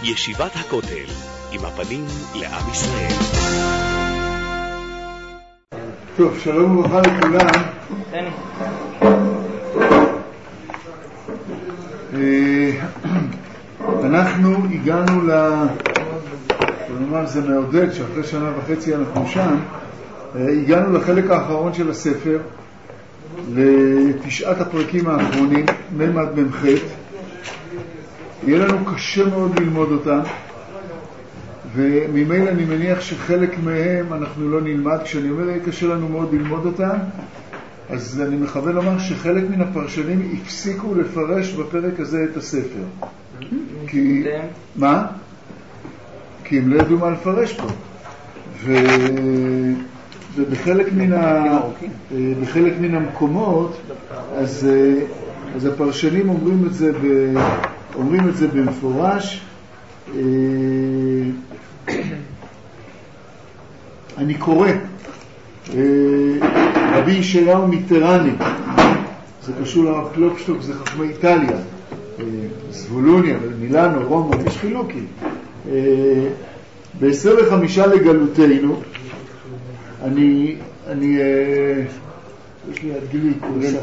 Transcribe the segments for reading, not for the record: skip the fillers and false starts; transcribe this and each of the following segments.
ישיבת הכותל, עם הפנים לעם ישראל. טוב, שלום וברכה לכולם. אנחנו הגענו נאמר, זה מעודד שאחרי שנה וחצי אנחנו שם, הגענו לחלק האחרון של הספר, לתשעת הפרקים האחרונים, ממד ממח'. יהיה לנו קשה מאוד ללמוד אותם, וממילא אני מניח שחלק מהם אנחנו לא נלמד. כשאני אומר יהיה קשה לנו מאוד ללמוד אותם, אז אני מכוון לומר שחלק מן הפרשנים הפסיקו לפרש בפרק הזה את הספר. כי מה? כי הם לא ידעו מה לפרש פה. ובחלק מן המקומות, אז הפרשנים אומרים את זה במפורש. אני קורא רבי ישעיהו מטרני, זה קשור לרב קלופשטוק, זה חכמי איטליה, זבולוניה, מילאנו, רומא, יש חילוקים. ב-25 לגלותנו, יש לי הדגליק,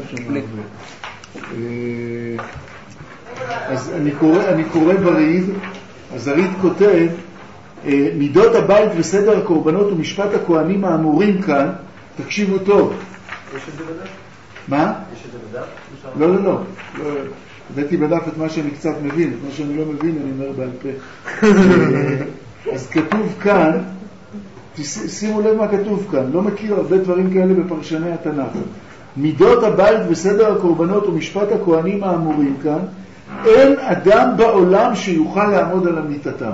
אז אני קורא בריד. אז הריד כותב, מידות הבית וסדר הקורבנות ומשפט הכהנים האמורים כאן, תקשיבו טוב. יש את זה בדף? מה? יש את זה בדף? לא. הבאתי בדף את מה שאני קצת מבין, את מה שאני לא מבין אני אומר בעל פה. אז כתוב כאן, שימו לב מה כתוב כאן, לא מכיר הרבה דברים כאלה בפרשני התנ"ך. מידות הבית וסדר הקורבנות ומשפט הכהנים האמורים כאן, אין אדם בעולם שיוכל לעמוד על אמיתתם.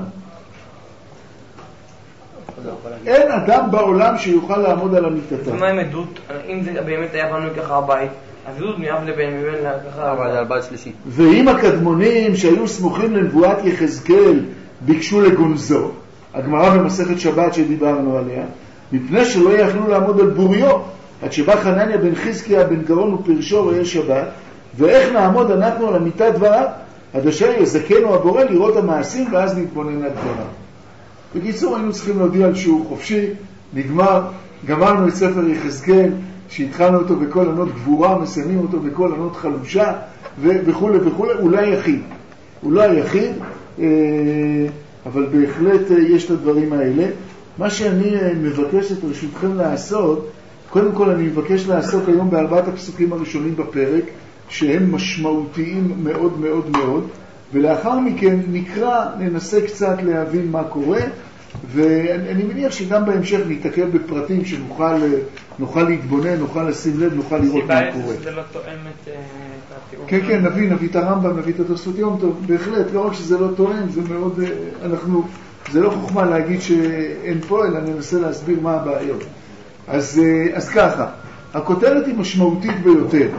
אין אדם בעולם שיוכל לעמוד על אמיתתם. ומה עם עדות? אם זה באמת היה בנוי ככה הבית, אז עדות מאב לבן מבן ככה על בית שלישי. ואם הקדמונים שהיו סמוכים לנבואת יחזקאל ביקשו לגונזו, הגמרא במסכת שבת שדיברנו עליה, מפני שלא יכלו לעמוד על בוריו, עד שבא חנניה בן חזקיה בן גאון ופרשו רואה שבת, ואיך נעמוד אנחנו על אמיתת דבריו? עד אשר יזכנו הבורא לראות המעשים ואז נתבונן על דבריו. בקיצור, היינו צריכים להודיע על שיעור חופשי, גמרנו את ספר יחזקאל, שהתחלנו אותו בכל ענות גבורה, מסיימים אותו בכל ענות חלושה, וכו' וכו'. אולי יחיד, אבל בהחלט יש את הדברים האלה. מה שאני מבקש את רשותכם לעשות, קודם כל אני מבקש לעשות היום בארבעת הפסוקים הראשונים בפרק, שהם משמעותיים מאוד מאוד מאוד, ולאחר מכן ננסה קצת להבין מה קורה, ואני מניח שגם בהמשך נתעכב בפרטים שנוכל להתבונן, נוכל לשים לב, נוכל לראות מה קורה. זה לא תואם את התיאור. כן, נביא את הרמב"ם, נביא את התוספות יום טוב, בהחלט, לא רק שזה לא תואם, זה מאוד, זה לא חוכמה להגיד שאין פה, אלא ננסה להסביר מה הבעיות. אז ככה, הכותרת היא משמעותית ביותר,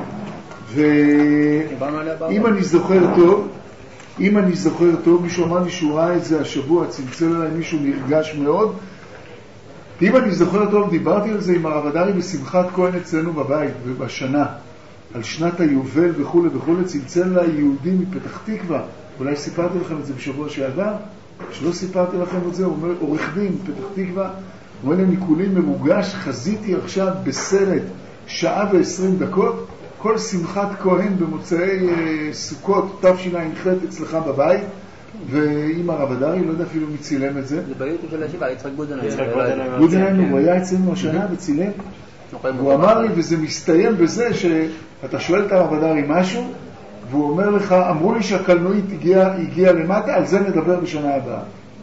ואם אני זוכר טוב, מישהו אמר לי שהוא ראה את זה השבוע, צלצל עליי מישהו נרגש מאוד. אם אני זוכר טוב, דיברתי על זה עם הרב הדרי בשמחת כהן אצלנו בבית, ובשנה, על שנת היובל וכו' וכו', צלצל אליי יהודי מפתח תקווה, אולי סיפרתי לכם את זה בשבוע שעבר, שלא סיפרתי לכם את זה, הוא אומר, עורך דין פתח תקווה, הוא אומר לי, מכולי מרוגש, חזיתי עכשיו בסרט 1:20 דקות, כל שמחת כהן במוצאי סוכות תשע"ח אצלך בבית, ועם הרב הדרי, לא יודע אפילו מי צילם את זה. זה ביוטיוב של השיבה, יצחק גודנהיים. גודנהיים, הוא היה אצלנו השנה וצילם. הוא אמר לי, וזה מסתיים בזה שאתה שואל את הרב הדרי משהו, והוא אומר לך, אמרו לי שהקלנועית הגיעה למטה, על זה נדבר בשנה הבאה.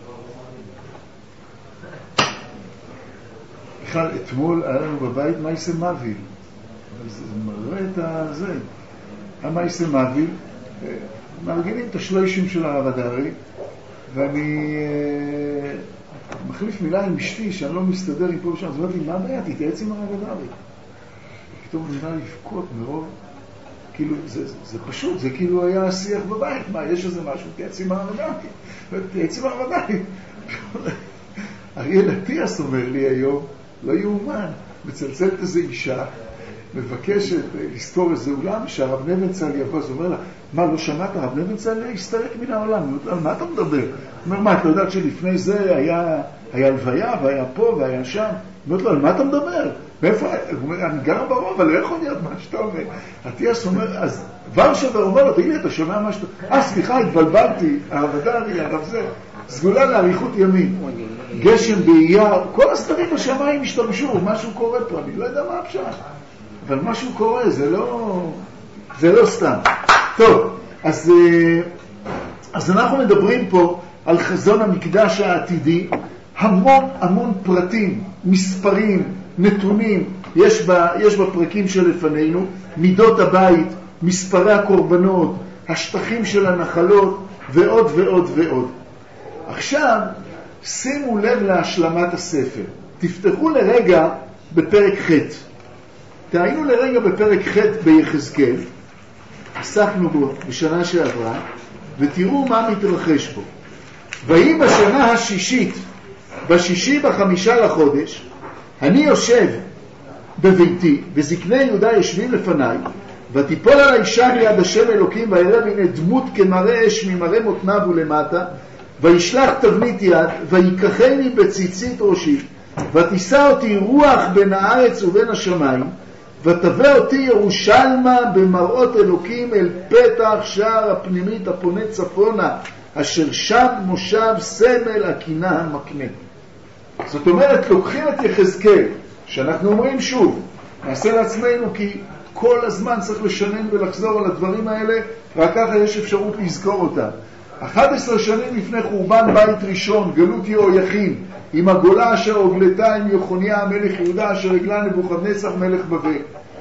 בכלל, אתמול היה לנו בבית מייסה מביל. זה מראה את זה. המייסה מביל, מארגנים את השלושים של הרב הדרי, ואני מחליף מילה עם אשתי, שאני לא מסתדר עם פה ושם, אז אמרתי, מה הבעיה? תתייעץ עם הרב הדרי. פתאום אני נראה לבכות מרוב, כאילו, זה פשוט, זה כאילו היה השיח בבית, מה, יש איזה משהו, תתייעץ עם הרב הדרי. תתייעץ עם הרב הדרי. אריאל אטיאס אומר לי היום, לא יאומן, מצלצלת איזו אישה, מבקשת לזכור איזה אולם, שהרב נבנצל יבוא, אז הוא אומר לה, מה, לא שמעת? הרב נבנצל הסתרק מן העולם. הוא אומר, מה אתה מדבר? הוא אומר, מה, אתה יודעת שלפני זה היה הלוויה, והיה פה, והיה שם? הוא אומר לו, על מה אתה מדבר? מאיפה? הוא אומר, אני גר ברוב, אבל לא יכול להיות מה שאתה אומר. אטיאס אומר, אז ורשבר אומר לו, תגיד לי, אתה שומע מה שאתה... סליחה, התבלבלתי, הרב הדרי, הרב זה, סגולה לאריכות ימים. גשם באייר, כל הסתרים בשמיים השתמשו, משהו קורה פה, אני לא יודע מה הפשט. אבל משהו קורה, זה לא סתם. טוב, אז אנחנו מדברים פה על חזון המקדש העתידי, המון פרטים, מספרים, נתונים, יש בפרקים שלפנינו, מידות הבית, מספרי הקורבנות, השטחים של הנחלות, ועוד ועוד ועוד. עכשיו, שימו לב להשלמת הספר. תפתחו לרגע בפרק ח'. תעיינו לרגע בפרק ח' ביחזקאל, עסקנו בו בשנה שעברה, ותראו מה מתרחש בו. ויהי בשנה השישית, בשישי בחמישה לחודש, אני יושב בביתי, וזקני יהודה יושבים לפניי, ותיפול עלי שם יד השם אלוקים, ויראה מן דמות כמראה אש ממראה מותניו ולמטה, וישלח תבנית יד, ויקחני בציצית ראשי, ותישא אותי רוח בין הארץ ובין השמיים, ותבא אותי ירושלמה במראות אלוקים אל פתח שער הפנימית הפונה צפונה, אשר שם מושב סמל הקינה המקנה. זאת אומרת, לוקחים את יחזקאל, שאנחנו אומרים שוב, נעשה לעצמנו כי כל הזמן צריך לשנן ולחזור על הדברים האלה, רק ככה יש אפשרות לזכור אותם. 11 שנים לפני חורבן בית ראשון, גלות יהויכין, עם הגולה אשר הוגלתה עם יחוניה המלך יהודה אשר הגלה נבוכדנצר מלך בבל.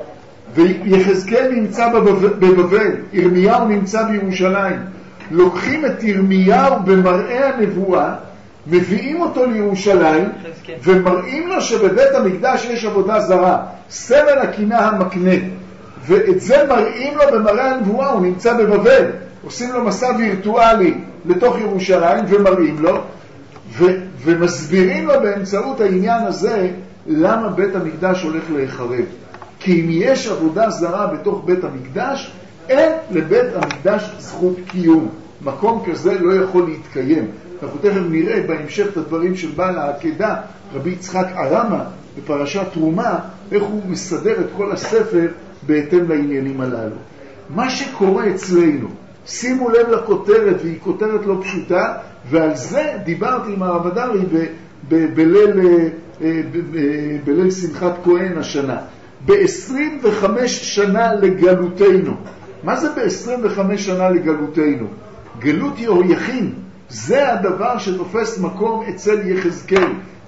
ויחזקאל נמצא בבבל, ירמיהו נמצא בירושלים. לוקחים את ירמיהו במראה הנבואה, מביאים אותו לירושלים, ומראים לו שבבית המקדש יש עבודה זרה, סמל הקינה המקנה. ואת זה מראים לו במראה הנבואה, הוא נמצא בבבל. עושים לו מסע וירטואלי לתוך ירושלים ומראים לו, ומסבירים לו באמצעות העניין הזה למה בית המקדש הולך להיחרב. כי אם יש עבודה זרה בתוך בית המקדש, אין לבית המקדש זכות קיום. מקום כזה לא יכול להתקיים. אנחנו תכף נראה בהמשך את הדברים של בעל העקדה, רבי יצחק ארמה, בפרשת תרומה, איך הוא מסדר את כל הספר בהתאם לעניינים הללו. מה שקורה אצלנו, שימו לב לכותרת, והיא כותרת לא פשוטה, ועל זה דיברתי עם הרב הדרי בליל שמחת כהן השנה. ב-25 שנה לגלותנו. מה זה ב-25 שנה לגלותנו? גלות יהויכין, זה הדבר שתופס מקום אצל יחזקאל.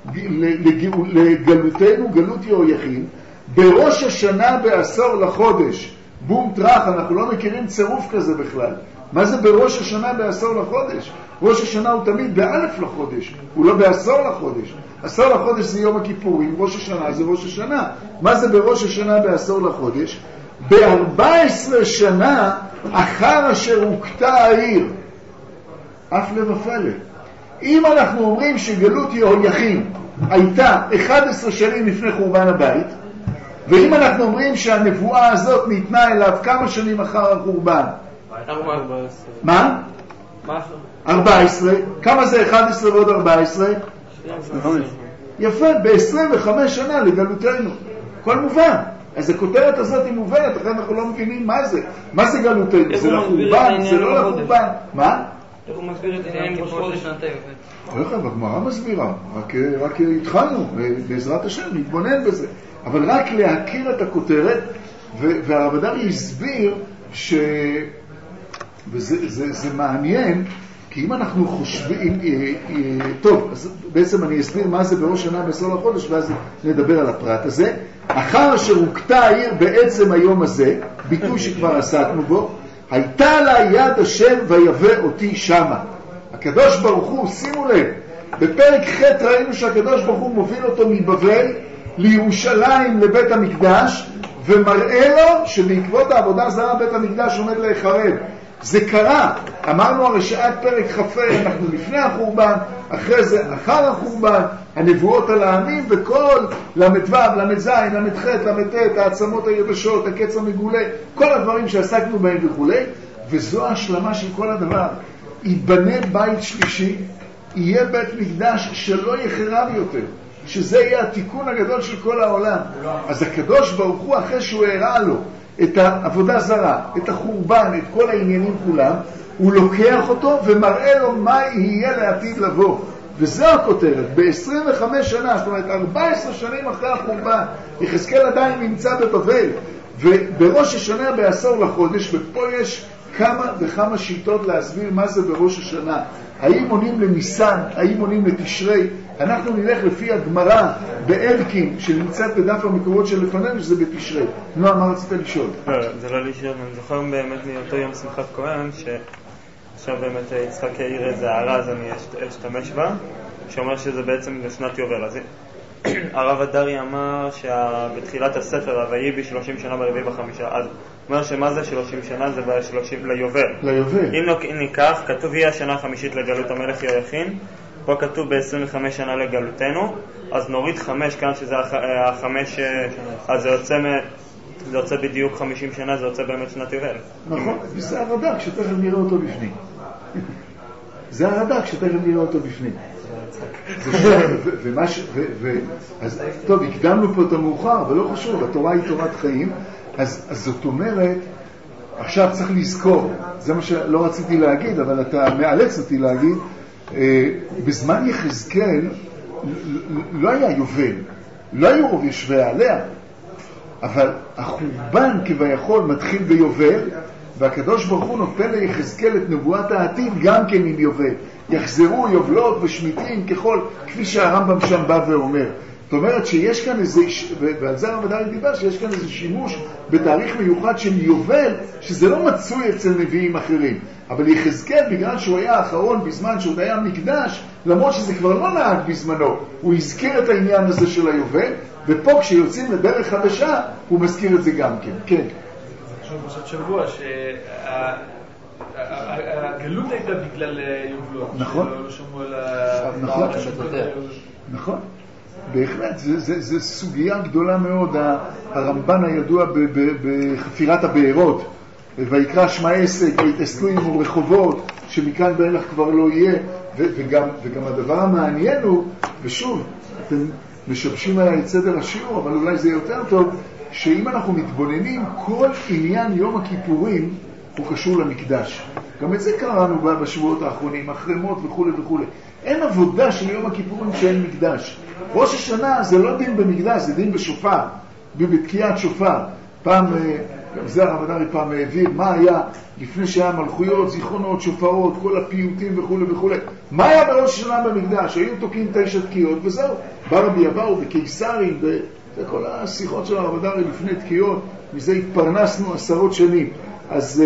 לגלותנו, גלות יהויכין, בראש השנה בעשור לחודש. בום טרח, אנחנו לא מכירים צירוף כזה בכלל. מה זה בראש השנה בעשור לחודש? ראש השנה הוא תמיד באלף לחודש, הוא לא בעשור לחודש. עשור לחודש זה יום הכיפורים, ראש השנה זה ראש השנה. מה זה בראש השנה בעשור לחודש? ב-14 שנה אחר אשר הוקטה העיר. אף לבפלא. אם אנחנו אומרים שגלות יהויכין הייתה 11 שנים לפני חורבן הבית, ואם אנחנו אומרים שהנבואה הזאת ניתנה אליו כמה שנים אחר החורבן? מה? 14. כמה זה 11 ועוד 14? יפה, ב-25 שנה לגלותנו. כל מובן. אז הכותרת הזאת היא מובנת, אחרי אנחנו לא מבינים מה זה. מה זה גלותנו? זה לחורבן? זה לא לחורבן? מה? איך הוא מסביר את עניין כיפור לשנתיים? הגמרא מסבירה, רק התחלנו, בעזרת השם, נתבונן בזה. אבל רק להכיר את הכותרת, והרב הדרי הסביר וזה מעניין, כי אם אנחנו חושבים, טוב, אז בעצם אני אסביר מה זה בראש שנה בעשור לחודש, ואז נדבר על הפרט הזה. אחר אשר הוקטה העיר בעצם היום הזה, ביטוי שכבר עסקנו בו, הייתה לה יד השם ויבא אותי שמה. הקדוש ברוך הוא, שימו לב, בפרק ח' ראינו שהקדוש ברוך הוא מוביל אותו מבבל לירושלים לבית המקדש, ומראה לו שבעקבות העבודה זרה בית המקדש עומד להיחרב. זה קרה. אמרנו הרי שעד פרק כ"ה אנחנו לפני החורבן, אחרי זה אחר החורבן, הנבואות על העמים, וכל למ"ו, למ"ז, למ"ח, למ"ט, העצמות היבשות, הקץ המגולה, כל הדברים שעסקנו בהם וכו'. וזו ההשלמה של כל הדבר. ייבנה בית שלישי, יהיה בית מקדש שלא יחרב יותר, שזה יהיה התיקון הגדול של כל העולם. אז הקדוש ברוך הוא, אחרי שהוא הראה לו את העבודה זרה, את החורבן, את כל העניינים כולם, הוא לוקח אותו ומראה לו מה יהיה לעתיד לבוא. וזו הכותרת. ב-25 שנה, זאת אומרת 14 שנים אחרי החורבן, יחזקאל עדיין נמצא בבבל, ובראש השנה בעשור לחודש, ופה יש כמה וכמה שיטות להסביר מה זה בראש השנה. האם עונים לניסן, האם עונים לתשרי. אנחנו נלך לפי הגמרא באלקין שנמצאת בדף המקורות של לפנינו, שזה בתשרי. נועה, מה רצית לשאול? זה לא לשאול, אני זוכר באמת מאותו יום שמחת כהן, שעכשיו באמת יצחק העיר איזה הערה, אז אני אשתמש בה, שאומר שזה בעצם לשנת יובל. אז הרב הדרי אמר שבתחילת הספר הווי בי 30 שנה ברביעי בחמישה, אז אומר שמה זה 30 שנה? זה ב-30 ליובל. אם ניקח, כתוב היא השנה החמישית לגלות המלך יהויכין, פה כתוב ב-25 שנה לגלותנו, אז נוריד 5 כאן שזה החמש, אז זה יוצא בדיוק 50 שנה, זה יוצא באמת שנת יובל. נכון, זה הרד"ק שתכף נראה אותו בפנים. זה הרד"ק שתכף נראה אותו בפנים. אז טוב, הקדמנו פה את המאוחר, אבל לא חשוב, התורה היא תורת חיים. אז זאת אומרת, עכשיו צריך לזכור, זה מה שלא רציתי להגיד, אבל אתה מאלץ אותי להגיד, בזמן יחזקאל לא היה יובל, לא היו רוב יושבי עליה, אבל החורבן כביכול מתחיל ביובל, והקדוש ברוך הוא נותן ליחזקאל את נבואת העתיד גם כן עם יובל. יחזרו יובלות ושמיטים כפי שהרמב"ם שם בא ואומר. זאת אומרת שיש כאן איזה, ועל זה הרב הדרי דיבר, שיש כאן איזה שימוש בתאריך מיוחד של יובל, שזה לא מצוי אצל נביאים אחרים. אבל יחזקאל, בגלל שהוא היה האחרון בזמן שעוד היה מקדש, למרות שזה כבר לא נהג בזמנו, הוא הזכיר את העניין הזה של היובל, ופה כשיוצאים לדרך חדשה, הוא מזכיר את זה גם כן. כן. עכשיו פרשת שבוע, שהגלות הייתה בגלל יובלות. נכון. לא שמעו על נכון. נכון. בהחלט, זו סוגיה גדולה מאוד. הרמב"ן הידוע בחפירת הבארות, ויקרא שמע עסק, והתעסקו עם רחובות, שמכאן ואילך כבר לא יהיה, וגם הדבר המעניין הוא, ושוב, אתם משבשים עליי את סדר השיעור, אבל אולי זה יותר טוב, שאם אנחנו מתבוננים, כל עניין יום הכיפורים הוא קשור למקדש. גם את זה קראנו בשבועות האחרונים, החרמות וכו' וכו'. אין עבודה של יום הכיפורים שאין מקדש. ראש השנה זה לא דין במקדש, זה דין בשופר, בתקיעת שופר. פעם, גם זה הרב הדרי פעם העביר, מה היה לפני שהיה מלכויות, זיכרונות, שופרות, כל הפיוטים וכו' וכו'. מה היה בראש השנה במקדש? היו תוקעים 9 תקיעות וזהו. בא רבי אבאו בקיסרים, וכל השיחות של הרב הדרי לפני תקיעות, מזה התפרנסנו 10 שנים. אז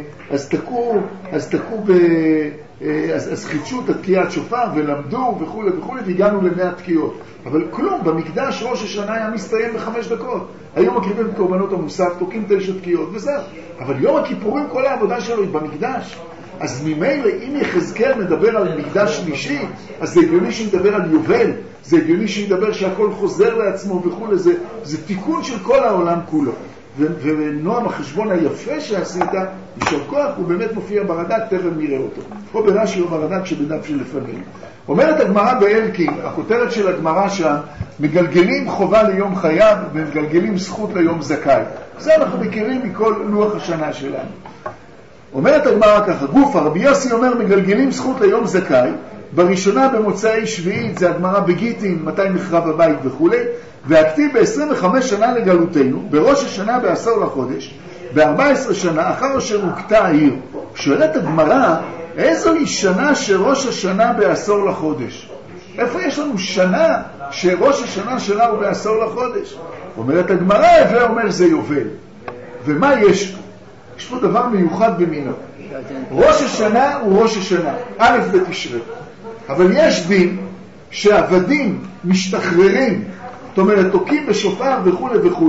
חידשו את התקיעת שופר ולמדו וכו' וכו' והגענו ל100 תקיעות. אבל כלום, במקדש ראש השנה היה מסתיים ב5 דקות. היו מקריבים את קורבנות המוסף, תוקעים 9 תקיעות וזהו. אבל יום הכיפורים כל העבודה שלו היא במקדש. אז ממילא אם יחזקאל מדבר על מקדש שלישי, אז זה הגיוני שידבר על יובל, זה הגיוני שידבר שהכל חוזר לעצמו וכו'. זה תיקון של כל העולם כולו. ונועם החשבון היפה שעשית, יישר כוח, הוא באמת מופיע ברד"ק, תכף נראה אותו. פה ברש"י או ברד"ק שבדף שלפנינו. אומרת הגמרא באלקין, הכותרת של הגמרא שם, מגלגלים חובה ליום חייב ומגלגלים זכות ליום זכאי. זה אנחנו מכירים מכל לוח השנה שלנו. אומרת הגמרא ככה, גופה, רבי יוסי אומר מגלגלים זכות ליום זכאי, בראשונה במוצאי שביעית, זה הגמרא בגיטין, מתי נחרב הבית וכו', והכתיב ב-25 שנה לגלותנו, בראש השנה בעשור לחודש, ב-14 שנה אחר אשר הוקטה העיר. שואלת הגמרא, איזו היא שנה שראש השנה בעשור לחודש? איפה יש לנו שנה שראש השנה שלה הוא בעשור לחודש? אומרת הגמרא, ואומר זה יובל. ומה יש? יש פה דבר מיוחד במינו. ראש השנה הוא ראש השנה, א' בתשרי. אבל יש דין שעבדים משתחררים, זאת אומרת, תוקים בשופר וכו' וכו',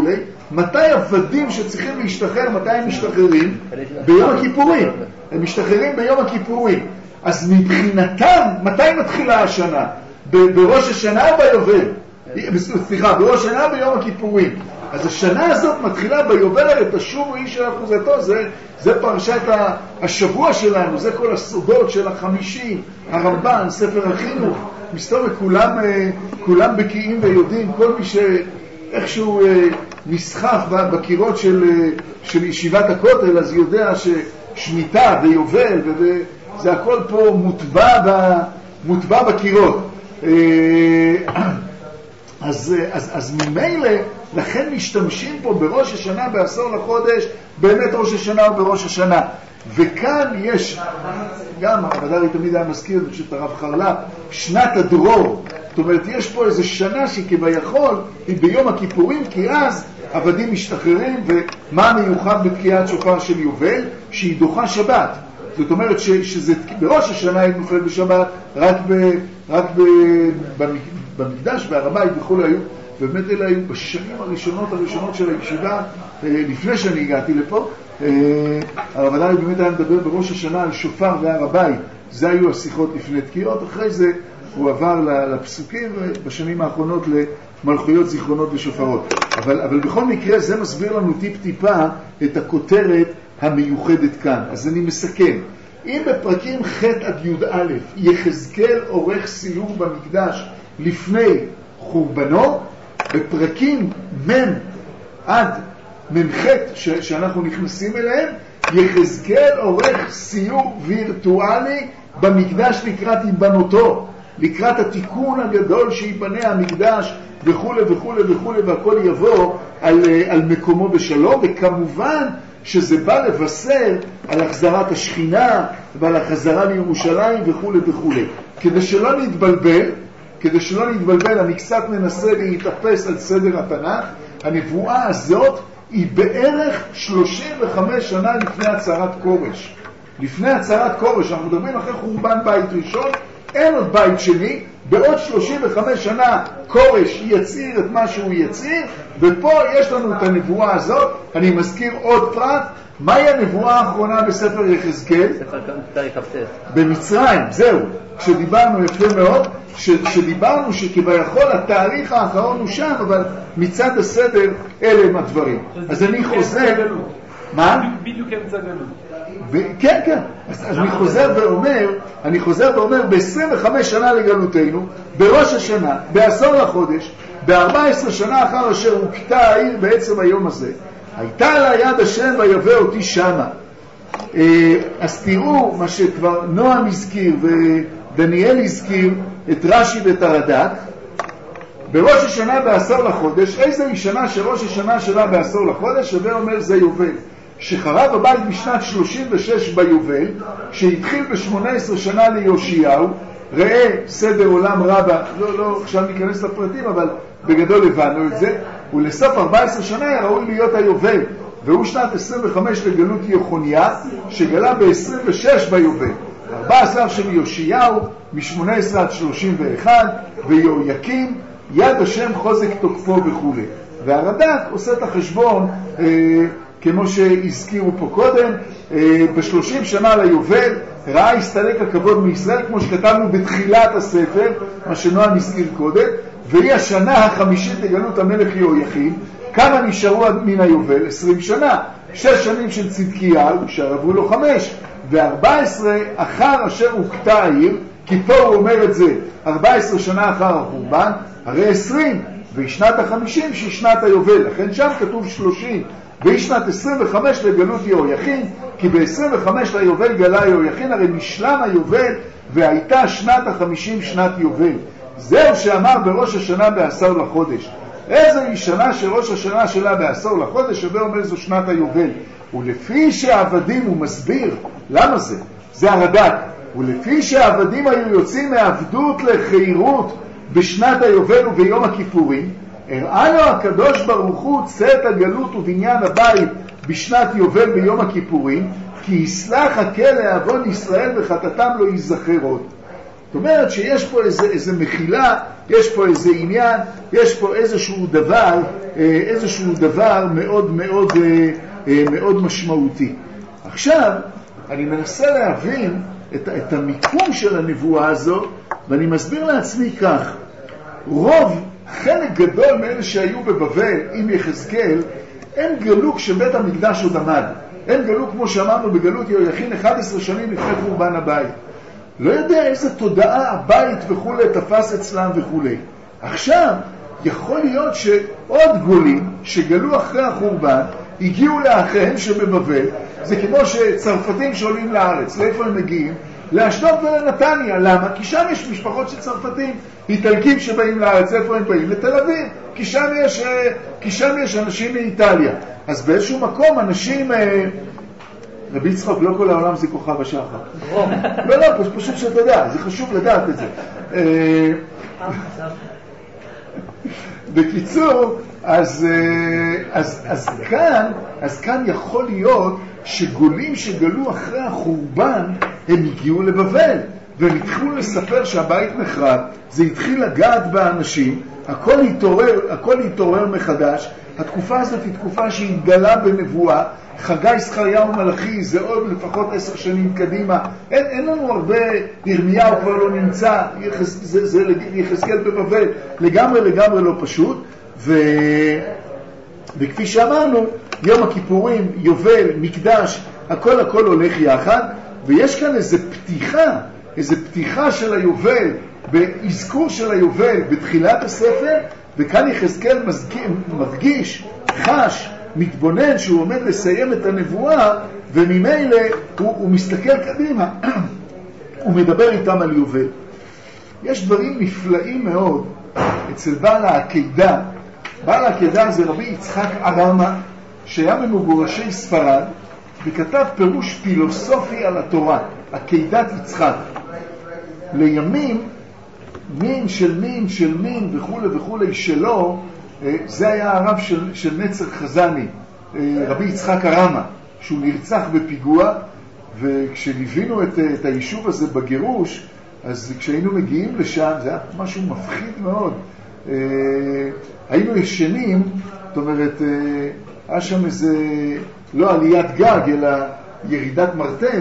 מתי עבדים שצריכים להשתחרר, מתי הם משתחררים? ביום הכיפורים. הם משתחררים ביום הכיפורים. אז מבחינתם, מתי מתחילה השנה? בראש השנה או ביובל? סליחה, בראש השנה ביום הכיפורים. אז השנה הזאת מתחילה ביובל, תשובו איש אל אחוזתו, זה פרשת השבוע שלנו, זה כל הסודות של החמישים, הרמב"ן, ספר החינוך, מסתובב, כולם בקיאים ויודעים, כל מי שאיכשהו נסחף בקירות של ישיבת הכותל, אז יודע ששמיטה ויובל, זה הכל פה מוטבע בקירות. אז ממילא, לכן משתמשים פה בראש השנה, בעשור לחודש, באמת ראש השנה או בראש השנה. וכאן יש, גם הרב תמיד היה מזכיר, אני חושב את הרב חרל"פ, שנת הדרור. זאת אומרת, יש פה איזו שנה שכביכול היא ביום הכיפורים, כי אז עבדים משתחררים, ומה מיוחד בתקיעת שופר של יובל? שהיא דוחה שבת. זאת אומרת שזה בראש השנה היא נופל בשבת, רק במקדש, בהר הבית וכו' היו, באמת אלה היו בשנים הראשונות של הישיבה, לפני שאני הגעתי לפה, הרב עדרי באמת היה מדבר בראש השנה על שופר והר הבית, זה היו השיחות לפני תקיעות, אחרי זה הוא עבר לפסוקים, ובשנים האחרונות למלכויות, זיכרונות ושופרות. אבל בכל מקרה זה מסביר לנו טיפה את הכותרת המיוחדת כאן. אז אני מסכם. אם בפרקים ח' עד י"א יחזקאל עורך סיור במקדש לפני חורבנו, בפרקים מ' עד מ"ח שאנחנו נכנסים אליהם, יחזקאל עורך סיור וירטואלי במקדש לקראת היבנותו, לקראת התיקון הגדול שיבנה המקדש וכו' וכו' וכו', והכל יבוא על מקומו בשלום. וכמובן שזה בא לבשר על החזרת השכינה ועל החזרה לירושלים וכו' וכו'. כדי שלא נתבלבל, אני קצת מנסה להתאפס על סדר התנ"ך. הנבואה הזאת היא בערך 35 שנה לפני הצהרת כורש. לפני הצהרת כורש, אנחנו מדברים אחרי חורבן בית ראשון, אין עוד בית שני, בעוד 35 שנה כורש יציר את מה שהוא יציר, ופה יש לנו את הנבואה הזאת. אני מזכיר עוד פרט, מהי הנבואה האחרונה בספר יחזקאל? במצרים, זהו, כשדיברנו יפה מאוד, שדיברנו שכביכול התאריך האחרון הוא שם, אבל מצד הסדר אלה הם הדברים. אז אני חוזר... מה? בדיוק אמצע גלות. כן, כן. אז אני חוזר ואומר, ב-25 שנה לגלותנו, בראש השנה, בעשור לחודש, ב-14 שנה אחר אשר הוקטה העיר בעצם היום הזה, הייתה לה יד השם ויבא אותי שמה. אז תראו מה שכבר נועם הזכיר ודניאל הזכיר, את רש"י ואת הרד"ק. בראש השנה בעשור לחודש, איזו היא שנה שראש השנה שלה בעשור לחודש? שווה אומר זה יובל, שחרב הבית בשנת 36 ביובל, שהתחיל ב-18 שנה ליאשיהו. ראה סדר עולם רבה, לא עכשיו ניכנס לפרטים, אבל בגדול הבנו את זה. ולסוף 14 שנה ראוי להיות היובל, והוא שנת 25 לגלות יחוניה, שגלה ב-26 ביובל. 14 של יאשיהו, מ-18 עד 31, ויהויקים, יד השם חוזק תוקפו וכו'. והרד"ק עושה את החשבון, כמו שהזכירו פה קודם, ב-30 שנה ליובל ראה הסתלק הכבוד מישראל, כמו שכתבנו בתחילת הספר, מה שנועם הזכיר קודם, והיא השנה החמישית לגלות המלך יהויקים. כמה נשארו עד מן היובל? 20 שנה. 6 שנים של צדקיהו, שעברו לו 5, ו14 אחר אשר הוקטה העיר, כי פה הוא אומר את זה 14 שנה אחר החורבן, הרי 20, והיא שנת ה-50 שהיא שנת היובל, לכן שם כתוב 30, והיא שנת 25 לגלות יהויכין, כי ב-25 ליובל גלה יהויכין, הרי נשלם היובל והייתה שנת ה-50 שנת יובל. זהו שאמר בראש השנה בעשור לחודש. איזו היא שנה שראש השנה שלה בעשור לחודש? שווה אומר זו שנת היובל. ולפי שהעבדים, הוא מסביר למה זה, זה הרד"ק, ולפי שהעבדים היו יוצאים מעבדות לחירות בשנת היובל וביום הכיפורים, הראה לו הקדוש ברוך הוא צאת הגלות ובניין הבית בשנת יובל ביום הכיפורים, כי יסלח הקל לעוון ישראל וחטאתם לא ייזכר עוד. זאת אומרת שיש פה איזה מחילה, יש פה איזה עניין, יש פה איזשהו דבר מאוד מאוד מאוד משמעותי. עכשיו, אני מנסה להבין את המיקום של הנבואה הזו, ואני מסביר לעצמי כך. חלק גדול מאלה שהיו בבבל עם יחזקאל, הם גלו כשבית המקדש עוד עמד. הם גלו, כמו שאמרנו, בגלות יהויכין 11 שנים לפני חורבן הבית. לא יודע איזה תודעה הבית וכו' תפס אצלם וכו'. עכשיו, יכול להיות שעוד גולים שגלו אחרי החורבן, הגיעו לאחיהם שבבבל. זה כמו שצרפתים שעולים לארץ. לאיפה הם מגיעים? לאשדוד ולנתניה. למה? כי שם יש משפחות של צרפתים, איטלקים שבאים לארץ. איפה הם באים? לתל אביב. כי שם יש אנשים מאיטליה. אז באיזשהו מקום אנשים... רבי יצחק, לא כל העולם זה כוכב השחר. לא, פשוט שאתה יודע, זה חשוב לדעת את זה. בקיצור, אז כאן יכול להיות שגולים שגלו אחרי החורבן, הם הגיעו לבבל, והם התחילו לספר שהבית נחרב, זה התחיל לגעת באנשים, הכל התעורר מחדש. התקופה הזאת היא תקופה שהתגלה בנבואה. חגי, זכריה ומלאכי זה עוד לפחות 10 שנים קדימה. אין לנו הרבה, ירמיהו כבר לא נמצא, זה יחזקאל בבבל, לגמרי לא פשוט. וכפי שאמרנו, יום הכיפורים, יובל, מקדש, הכל הולך יחד, ויש כאן איזה פתיחה של היובל, באזכור של היובל בתחילת הספר, וכאן יחזקאל מרגיש, חש, מתבונן שהוא עומד לסיים את הנבואה, וממילא הוא מסתכל קדימה, הוא מדבר איתם על יובל. יש דברים נפלאים מאוד אצל בעל העקידה. בעל העקידה זה רבי יצחק ארמה, שהיה ממגורשי ספרד, וכתב פירוש פילוסופי על התורה, עקידת יצחק. לימים, מין של מין וכו' שלו, זה היה הרב של נצר חזני, רבי יצחק ארמה, שהוא נרצח בפיגוע, וכשליווינו את היישוב הזה בגירוש, אז כשהיינו מגיעים לשם, זה היה משהו מפחיד מאוד. היינו ישנים, זאת אומרת, היה שם איזה, לא עליית גג, אלא ירידת מרתף,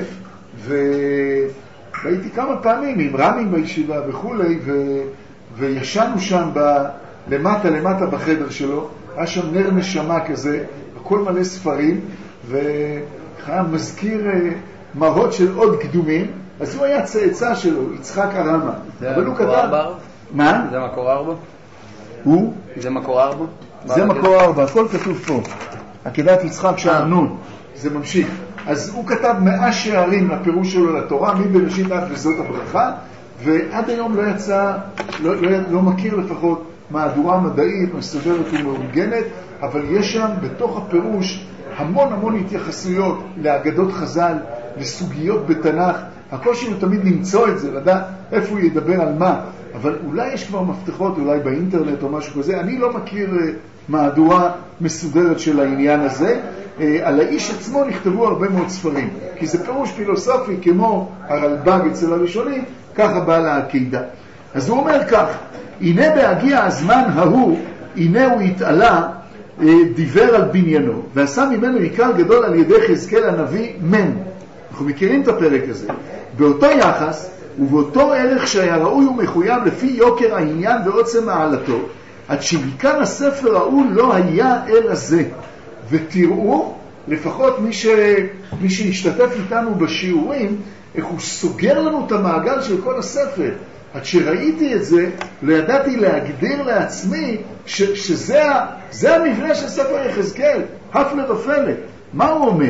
והייתי כמה פעמים עם רמים בישיבה וכולי, וישנו שם למטה בחדר שלו, היה שם נר נשמה כזה, הכל מלא ספרים, וחיה מזכיר מראות של עוד קדומים. אז הוא היה צאצא שלו, יצחק ארמה. זה מקור 4? מה? זה מקור 4? הוא? זה מקור 4? זה מקור 4, הכל כתוב פה. עקידת יצחק שענון, זה ממשיך. אז הוא כתב 100 שערים לפירוש שלו לתורה, מבראשית עד וזאת הברכה, ועד היום לא יצא, לא מכיר לפחות מהדורה מדעית, מסודרת ומאורגנת, אבל יש שם בתוך הפירוש המון התייחסויות לאגדות חז"ל, לסוגיות בתנ"ך. הקושי הוא תמיד למצוא את זה, לדעת איפה הוא ידבר על מה, אבל אולי יש כבר מפתחות, אולי באינטרנט או משהו כזה. אני לא מכיר מהדורה מסודרת של העניין הזה. על האיש עצמו נכתבו הרבה מאוד ספרים, כי זה פירוש פילוסופי כמו הרלב"ג אצל הראשונים, ככה בא לעקידה. אז הוא אומר כך, הנה בהגיע הזמן ההוא, הנה הוא התעלה, דיבר על בניינו, ועשה ממנו עיקר גדול על ידי חזקאל הנביא מן. אנחנו מכירים את הפרק הזה. באותו יחס ובאותו ערך שהיה ראוי ומחויב לפי יוקר העניין ועוצם מעלתו, עד שעיקר הספר ההוא לא היה אלא זה. ותראו, לפחות מי שהשתתף איתנו בשיעורים, איך הוא סוגר לנו את המעגל של כל הספר. עד שראיתי את זה, לא ידעתי להגדיר לעצמי שזה המבנה של ספר יחזקאל, הפלא ופלא. מה הוא אומר?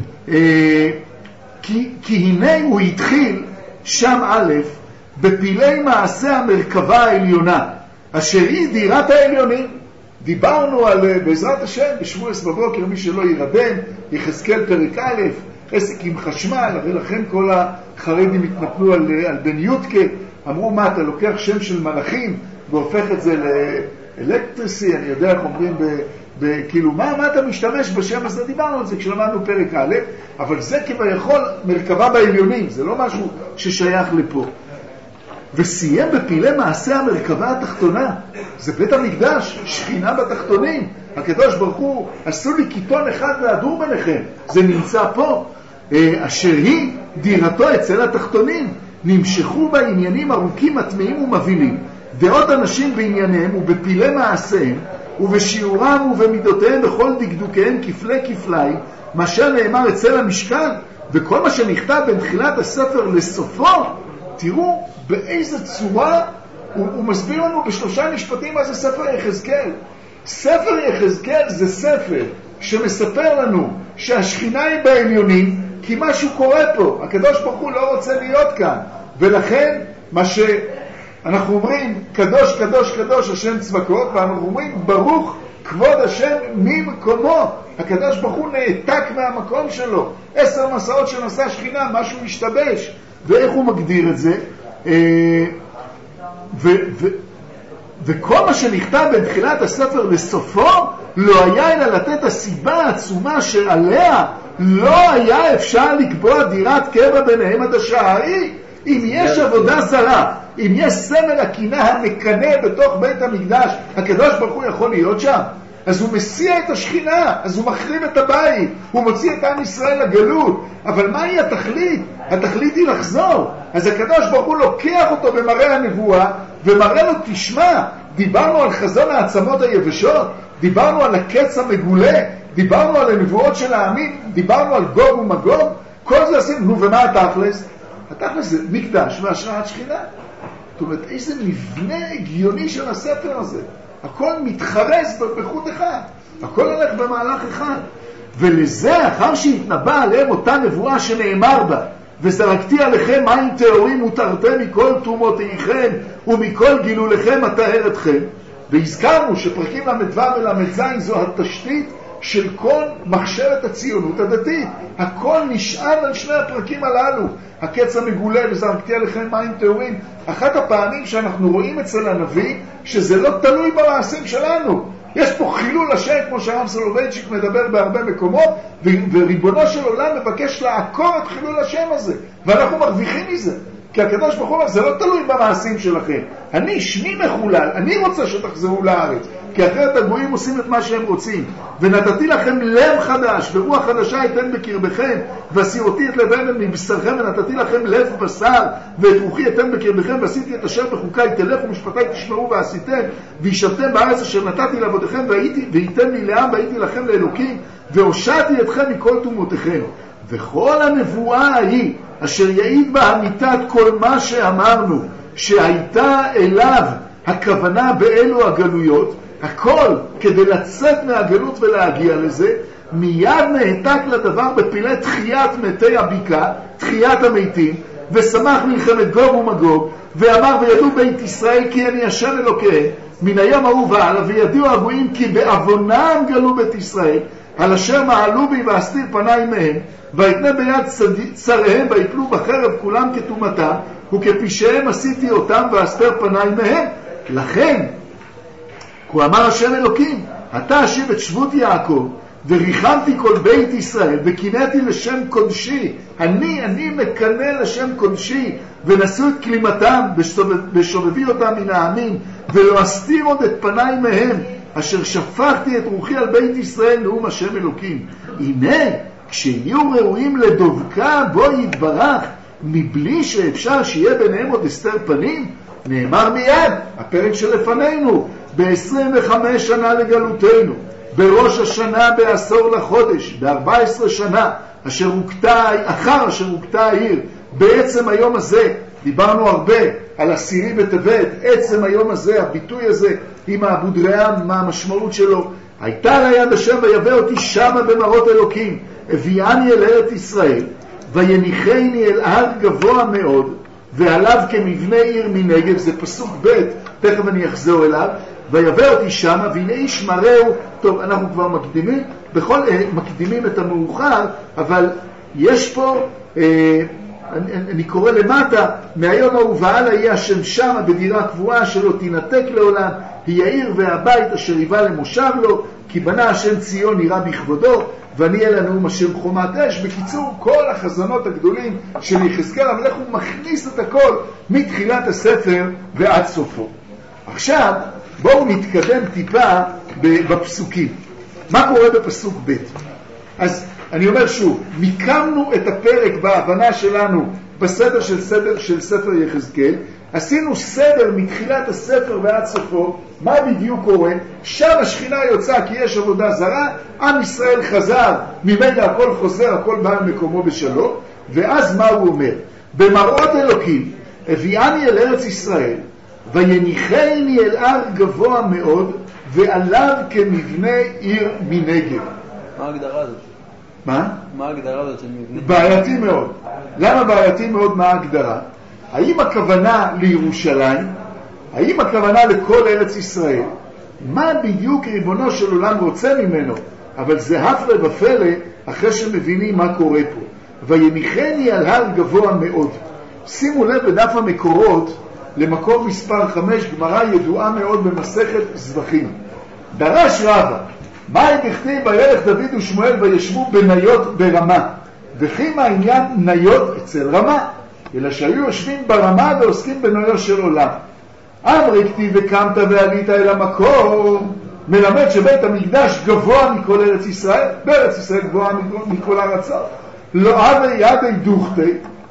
כי הנה הוא התחיל שם א' בפילי מעשה המרכבה העליונה, אשר היא דירת העליונים. דיברנו על, בעזרת השם, בשבועס בבוקר, מי שלא ירדם, יחזקאל פרק א', עסק עם חשמל, הרי לכן כל החרדים התנפלו על בן יודקה, אמרו מה, אתה לוקח שם של מלאכים והופך את זה לאלקטריסי, אני יודע איך אומרים כאילו, מה אתה משתמש בשם הזה? דיברנו על זה כשלמדנו פרק א', אבל זה כביכול מרכבה בעליונים, זה לא משהו ששייך לפה. וסיים בפילי מעשה המרכבה התחתונה. זה בית המקדש, שכינה בתחתונים. הקדוש ברוך הוא, עשו לי קיטון אחד והדור ביניכם. זה נמצא פה. אשר היא דירתו אצל התחתונים. נמשכו בעניינים ארוכים, מטמעים ומבינים. דעות אנשים בענייניהם ובפילי מעשיהם, ובשיעורם ובמידותיהם בכל דקדוקיהם כפלי כפלי, מה שנאמר אצל המשכן. וכל מה שנכתב בין תחילת הספר לסופו, תראו באיזה צורה הוא מסביר לנו בשלושה משפטים מה זה ספר יחזקאל. ספר יחזקאל זה ספר שמספר לנו שהשכינה היא בעליונים, כי משהו קורה פה. הקדוש ברוך הוא לא רוצה להיות כאן, ולכן מה שאנחנו אומרים, קדוש קדוש קדוש השם צבקות, ואנחנו אומרים ברוך כבוד השם ממקומו. הקדוש ברוך הוא נעתק מהמקום שלו. 10 מסעות שנושא שכינה, משהו משתבש. ואיך הוא מגדיר את זה? וכל מה שנכתב בין תחילת הספר לסופו לא היה אלא לתת הסיבה העצומה שעליה לא היה אפשר לקבוע דירת קבע ביניהם עד השעה ההיא. אם יש עבודה זרה, אם יש סמל הקינה המקנה בתוך בית המקדש, הקדוש ברוך הוא יכול להיות שם. אז הוא מסיע את השכינה, אז הוא מחריב את הבית, הוא מוציא את עם ישראל לגלות. אבל מהי התכלית? התכלית היא לחזור. אז הקדוש ברוך הוא לוקח אותו במראה הנבואה ומראה לו, תשמע, דיברנו על חזון העצמות היבשות, דיברנו על הקץ המגולה, דיברנו על הנבואות של העמים, דיברנו על גוג ומגוג, כל זה עשינו. נו, ומה התכלס? התכלס זה מקדש והשראת שכינה. זאת אומרת, איזה מבנה הגיוני של הספר הזה. הכל מתחרז בחוט אחד, הכל הולך במהלך אחד. ולזה, אחר שהתנבא עליהם אותה נבואה שנאמר בה, וזרקתי עליכם מים טהורים ותרתם מכל תרומותיכם ומכל גילוליכם אטהר אתכם, והזכרנו שפרקים ל"ו ול"ז זו התשתית של כל מחשבת הציונות הדתית. הכל נשען על שני הפרקים הללו, הקץ המגולה וזרקתי עליכם מים טהורים. אחת הפעמים שאנחנו רואים אצל הנביא שזה לא תלוי במעשים שלנו. יש פה חילול השם, כמו שהרב סולובייצ'יק מדבר בהרבה מקומות, וריבונו של עולם מבקש לעקור את חילול השם הזה, ואנחנו מרוויחים מזה, כי הקדוש ברוך הוא אומר, זה לא תלוי במעשים שלכם. אני שמי מחולל, אני רוצה שתחזרו לארץ, כי אחרת הגויים עושים את מה שהם רוצים. ונתתי לכם לב חדש ורוח חדשה אתן בקרבכם, והסירותי את לבכם מבשרכם, ונתתי לכם לב בשר ואת רוחי אתן בקרבכם, ועשיתי את אשר בחוקיי תלכו ומשפטיי תשמעו ועשיתם, וישבתם בארץ אשר נתתי לעבודכם, והייתם לי לעם והייתי לכם לאלוקים, והושעתי אתכם מכל תומותיכם. וכל הנבואה ההיא אשר יעיד בה אמיתת כל מה שאמרנו שהייתה אליו הכוונה באלו הגלויות, הכל כדי לצאת מהגלות ולהגיע לזה, מיד נעתק לדבר בפילי תחיית מתי הבקעה, תחיית המתים, ושמח מלחמת גוג ומגוג, ואמר וידעו בית ישראל כי אני השם אלוקיהם מן היום ההוא והלאה, וידעו הגויים כי בעוונם גלו בית ישראל, על אשר מעלו בי ואסתיר פניי מהם, ויתנה ביד צריהם ויפלו בחרב כולם כתומתם, וכפשעיהם עשיתי אותם ואסתיר פניי מהם. לכן הוא אמר השם אלוקים, אתה אשיב את שבות יעקב, וריחמתי כל בית ישראל, וקינאתי לשם קודשי. אני מקנה לשם קודשי, ונשאו את כלימתם, ושובבי אותם מן העמים, ולא אסתיר עוד את פניי מהם, אשר שפכתי את רוחי על בית ישראל, נאום השם אלוקים. הנה, כשיהיו ראויים לדבקה, בו יתברך, מבלי שאפשר שיהיה ביניהם עוד הסתר פנים, נאמר מיד, הפרק שלפנינו, ב-25 שנה לגלותנו, בראש השנה בעשור לחודש, ב-14 שנה, אחר אשר הוקטה העיר, בעצם היום הזה, דיברנו הרבה על עשירי בטבת, עצם היום הזה, הביטוי הזה, עם האבודריאם, מה המשמעות שלו, הייתה לה יד השם ויבא אותי שמה במראות אלוקים, הביאני אל ארץ ישראל, ויניחני אל הר גבוה מאוד, ועליו כמבנה עיר מנגב, זה פסוק ב', תכף אני אחזור אליו, ויבא אותי שמה, והנה איש מראהו. טוב, אנחנו כבר מקדימים את המאוחר, אבל יש פה, אני קורא למטה, מהיום ההוא והלאה יהיה השם שמה בדירה קבועה שלא תינתק לעולם, היא העיר והבית אשר היווה למושב לו, כי בנה השם ציון יראה בכבודו, ואני אהיה לנאום השם חומת אש. בקיצור, כל החזונות הגדולים של יחזקאל המלך הוא מכניס את הכל מתחילת הספר ועד סופו. עכשיו בואו נתקדם טיפה בפסוקים. מה קורה בפסוק ב'? אז אני אומר שוב, מיקמנו את הפרק בהבנה שלנו בסדר של ספר יחזקאל, עשינו סדר מתחילת הספר ועד סופו, מה בדיוק קורה, שם השכינה יוצאה כי יש עבודה זרה, עם ישראל חזר, ממילא הכל חוזר, הכל בא למקומו בשלום, ואז מה הוא אומר? במראות אלוקים הביאני אל ארץ ישראל, ויניחני אל הר גבוה מאוד, ועליו כמבנה עיר מנגב. מה ההגדרה הזאת? מה? מה ההגדרה הזאת של מבנה? בעייתי מאוד. למה בעייתי מאוד? מה ההגדרה? האם הכוונה לירושלים? האם הכוונה לכל ארץ ישראל? מה בדיוק ריבונו של עולם רוצה ממנו? אבל זה הפלא ופלא אחרי שמבינים מה קורה פה. ויניחני על הר גבוה מאוד. שימו לב בדף המקורות למקור מספר 5, גמרא ידועה מאוד במסכת זבחים. דרש רבא, מה דכתיב וילך דוד ושמואל וישבו בניות ברמה, וכי מה העניין ניות אצל רמה, אלא שהיו יושבים ברמה ועוסקים בנויו של עולם. אמרי כתיב וקמת ועלית אל המקום, מלמד שבית המקדש גבוה מכל ארץ ישראל, בארץ ישראל גבוה מכל ארצות. לא עדי דוכתי,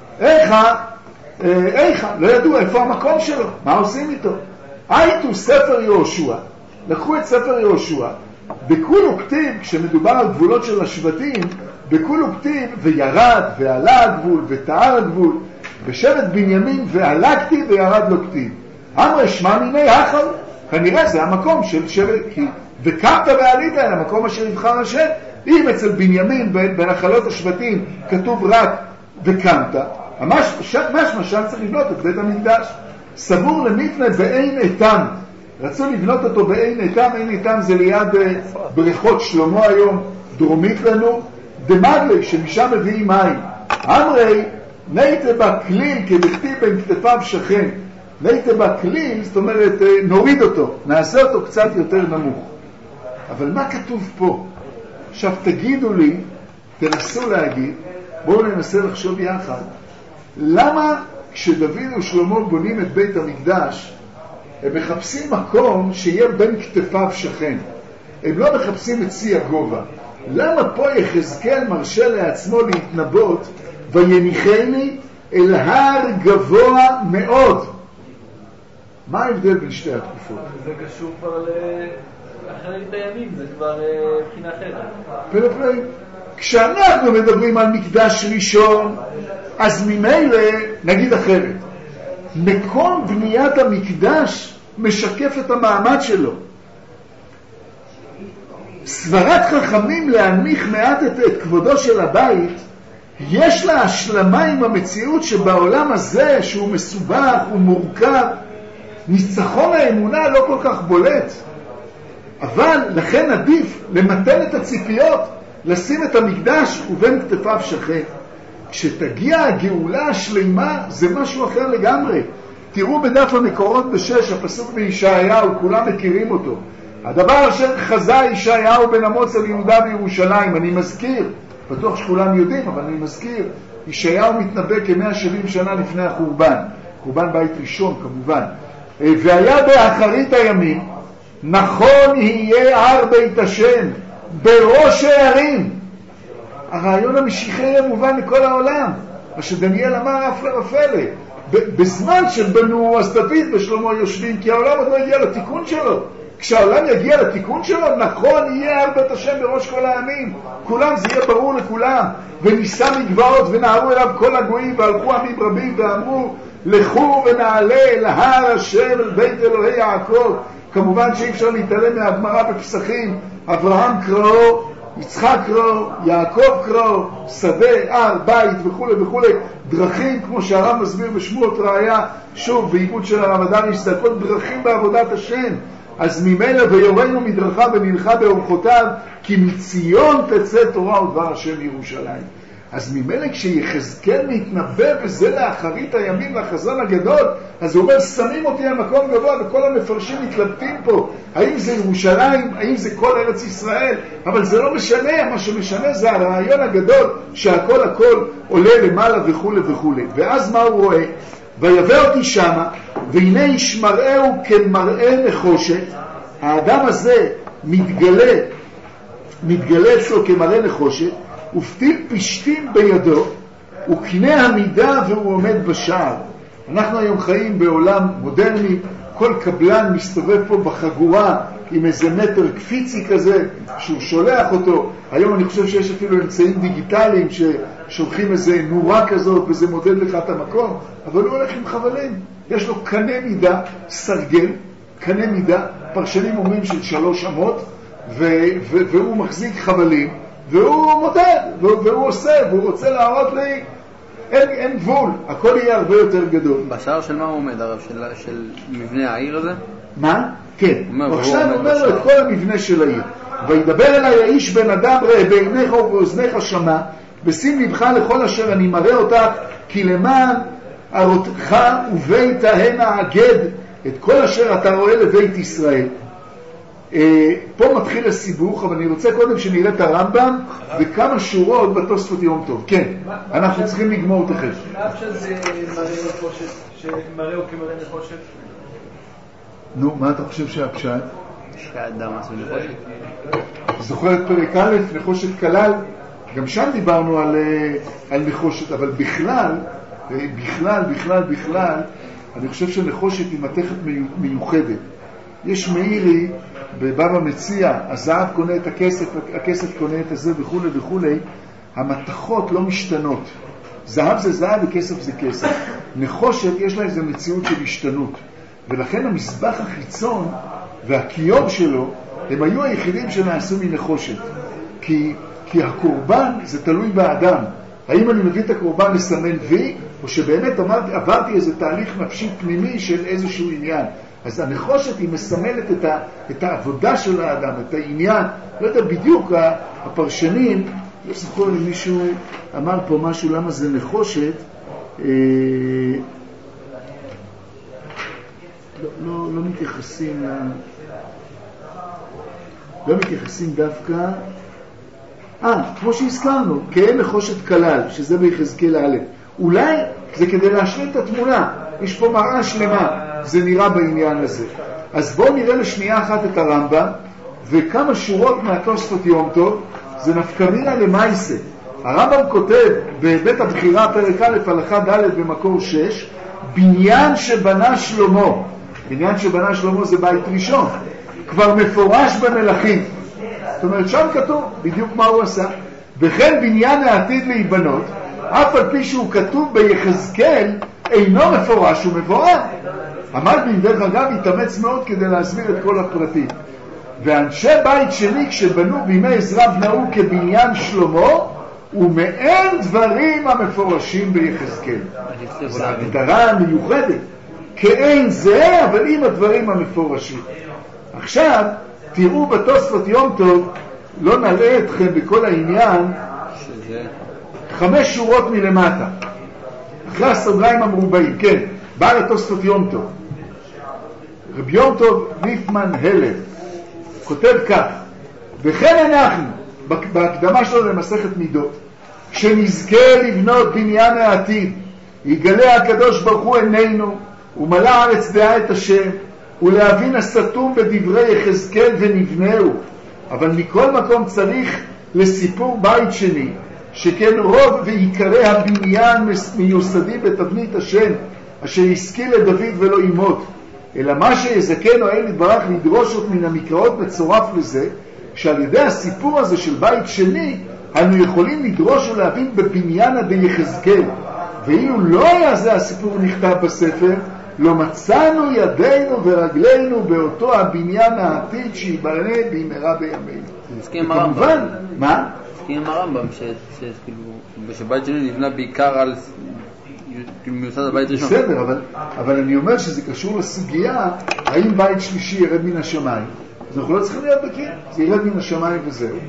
איכה, לא ידעו איפה המקום שלו, מה עושים איתו? הייתו ספר יהושע, לקחו את ספר יהושע, בכולו כתיב, כשמדובר על גבולות של השבטים, בכולו כתיב וירד ועלה הגבול ותאר הגבול, בשבט בנימין ועלה כתיב וירד לו כתיב. אמרי שמע מיני החל, כנראה זה המקום של שבט, וקמת ועלית אל המקום אשר יבחר השם. אם אצל בנימין בנחלות השבטים כתוב רק וקמת, משמע שם צריך לבנות את בית המקדש. סבור למפנה בעין איתם, רצו לבנות אותו בעין איתם. עין איתם זה ליד בריכות שלמה היום, דרומית לנו, דמגלי שמשם מביאים מים. אמרי נייתה בכליל כדכתיב בין כתפיו שכן. נייתה בכליל, זאת אומרת נוריד אותו, נעשה אותו קצת יותר נמוך. אבל מה כתוב פה? עכשיו תגידו לי, תנסו להגיד, בואו ננסה לחשוב יחד, למה כשדוד ושלמה בונים את בית המקדש, הם מחפשים מקום שיהיה בין כתפיו שכן? הם לא מחפשים את שיא הגובה. למה פה יחזקאל מרשה לעצמו להתנבאות, ויניחני אל הר גבוה מאוד? מה ההבדל בין שתי התקופות? זה קשור כבר לאחרית הימים, זה כבר בחינה אחרת. פלא. כשאנחנו מדברים על מקדש ראשון, אז ממילא נגיד אחרת. מקום בניית המקדש משקף את המעמד שלו. סברת חכמים להנמיך מעט את כבודו של הבית, יש לה השלמה עם המציאות שבעולם הזה, שהוא מסובך, הוא מורכב, ניצחון האמונה לא כל כך בולט. אבל לכן עדיף למתן את הציפיות, לשים את המקדש ובין כתפיו שכן. כשתגיע הגאולה השלימה זה משהו אחר לגמרי. תראו בדף המקורות ב6, הפסוק בישעיהו, כולם מכירים אותו. הדבר אשר חזה ישעיהו בן אמוץ על יהודה וירושלים. אני מזכיר, בטוח שכולם יודעים, אבל אני מזכיר, ישעיהו מתנבא כ170 שנה לפני החורבן, חורבן בית ראשון כמובן. והיה באחרית הימים, נכון יהיה הר בית השם בראש הערים. הרעיון המשיחי יהיה מובן לכל העולם, מה שדניאל אמר הפלא ופלא. בזמן שבנו אז דוד ושלמה יושבים, כי העולם עוד לא הגיע לתיקון שלו. כשהעולם יגיע לתיקון שלו, נכון יהיה הר בית השם בראש כל העמים, כולם, זה יהיה ברור לכולם. וניסה מגבעות ונערו אליו כל הגויים, והלכו עמים רבים ואמרו לכו ונעלה אל הר השם אל בית אלוהי יעקב. כמובן שאי אפשר להתעלם מהגמרא בפסחים, אברהם קראו, יצחק קראו, יעקב קראו, שדה, הר, בית וכו' וכו', דרכים, כמו שהרב מסביר בשמועות ראיה, שוב בעיבוד של הרב אדרי, שדקות דרכים בעבודת השם. אז ממילא ויורנו מדרכה ונלכה באורחותיו, כי מציון תצא תורה ודבר השם ירושלים. אז ממילא כשיחזקאל מתנבא וזה לאחרית הימים לחזון הגדול, אז הוא אומר, שמים אותי על מקום גבוה, וכל המפרשים מתלבטים פה, האם זה ירושלים, האם זה כל ארץ ישראל, אבל זה לא משנה, מה שמשנה זה הרעיון הגדול, שהכל הכל עולה למעלה וכו' וכו'. ואז מה הוא רואה? ויבא אותי שמה, והנה איש מראהו כמראה נחושת, האדם הזה מתגלה אצלו כמראה נחושת, ופתיל פשתים בידו, וקנה המידה והוא עומד בשער. אנחנו היום חיים בעולם מודרני, כל קבלן מסתובב פה בחגורה עם איזה מטר קפיצי כזה שהוא שולח אותו. היום אני חושב שיש אפילו אמצעים דיגיטליים ששולחים איזה נורה כזאת וזה מודד לך את המקום, אבל הוא הולך עם חבלים. יש לו קנה מידה, סרגל, קנה מידה, פרשנים אומרים של 3 אמות, והוא מחזיק חבלים, והוא מודד, והוא עושה, והוא רוצה להראות לי, אין גבול, הכל יהיה הרבה יותר גדול. בשער של מה הוא עומד, הרב? של מבנה העיר הזה? מה? כן. עכשיו הוא אומר לו את כל המבנה של העיר. וידבר אליי האיש בן אדם, ראה בעיניך ובאוזניך שמע, ושים לבך לכל אשר אני מראה אותך, כי למען הראותך ובית הנה אגד את כל אשר אתה רואה לבית ישראל. פה מתחיל הסיבוך, אבל אני רוצה קודם שנראה את הרמב"ם וכמה שורות בתוספות יום טוב. כן, אנחנו צריכים לגמור תכף. מה שזה מראה נחושת, שמראה הוא כמראה נחושת? נו, מה אתה חושב שהפשט? שהאדם עשו נחושת. זוכר את פרק א', נחושת כלל? גם שם דיברנו על נחושת, אבל בכלל, אני חושב שנחושת היא מתכת מיוחדת. יש מאירי בבבא מציע, הזהב קונה את הכסף, הכסף קונה את הזה וכו' וכו', המתכות לא משתנות. זהב זה זהב וכסף זה כסף. נחושת יש לה איזו מציאות של השתנות. ולכן המזבח החיצון והקיוב שלו, הם היו היחידים שנעשו מנחושת. כי הקורבן זה תלוי באדם. האם אני מביא את הקורבן לסמן וי, או שבאמת עברתי איזה תהליך נפשי פנימי של איזשהו עניין. אז הנחושת היא מסמלת את העבודה של האדם, את העניין. לא יודע בדיוק, הפרשנים, לא זוכר אם מישהו אמר פה משהו למה זה נחושת, לא מתייחסים דווקא, כמו שהזכרנו, כאין נחושת כלל, שזה ביחזקאל א', אולי זה כדי להשלים את התמונה, יש פה מראה שלמה, זה נראה בעניין הזה. אז בואו נראה לשנייה אחת את הרמב"ם, וכמה שורות מהתוספות יום טוב, זה נפקא מינה למעשה. הרמב"ם כותב בבית הבחירה פרק א' הלכה ד' במקור 6, בניין שבנה שלמה. בניין שבנה שלמה זה בית ראשון, כבר מפורש במלכים. זאת אומרת, שם כתוב בדיוק מה הוא עשה. וכן בניין העתיד להיבנות, אף על פי שהוא כתוב ביחזקאל, אינו מפורש ומבואר. המלבין דרך אגב התאמץ מאוד כדי להסביר את כל הפרטים. ואנשי בית שני כשבנו בימי עזרא בנהו כבניין שלמה, ומאין דברים המפורשים ביחזקאל. זו הגדרה מיוחדת. כאין זה, אבל עם הדברים המפורשים. עכשיו, תראו בתוספות יום טוב, לא נראה אתכם בכל העניין, 5 שורות מלמטה. אחרי הסוגריים המרובעים, כן, בא לתוספות יום טוב. רבי יום טוב ליפמן הלב, כותב כך, וכן אנחנו, בהקדמה שלו למסכת מידות, כשנזכה לבנות בניין העתיד, יגלה הקדוש ברוך הוא עינינו, ומלא הארץ דעה את השם, ולהבין הסתום בדברי יחזקאל ונבנהו. אבל מכל מקום צריך לסיפור בית שני, שכן רוב ועיקרי הבניין מיוסדי בתבנית השם, אשר השכיל לדוד ולא ימות. אלא מה שיזכנו האל יתברך לדרוש עוד מן המקראות מצורף לזה, שעל ידי הסיפור הזה של בית שני, אנו יכולים לדרוש ולהבין בבניינה דיחזקאל. ואילו לא היה זה הסיפור נכתב בספר, לא מצאנו ידינו ורגלינו באותו הבניין העתיד שיבנה במהרה בימינו. מסכים עם הרמב"ם. מה? מסכים עם הרמב"ם שבית שני נבנה בעיקר על מיוסד הבית ראשון. בסדר, אבל אני אומר שזה קשור לסוגיה, האם בית שלישי ירד מן השמיים? אז אנחנו לא צריכים להיות בקיר, זה ירד מן השמיים וזהו.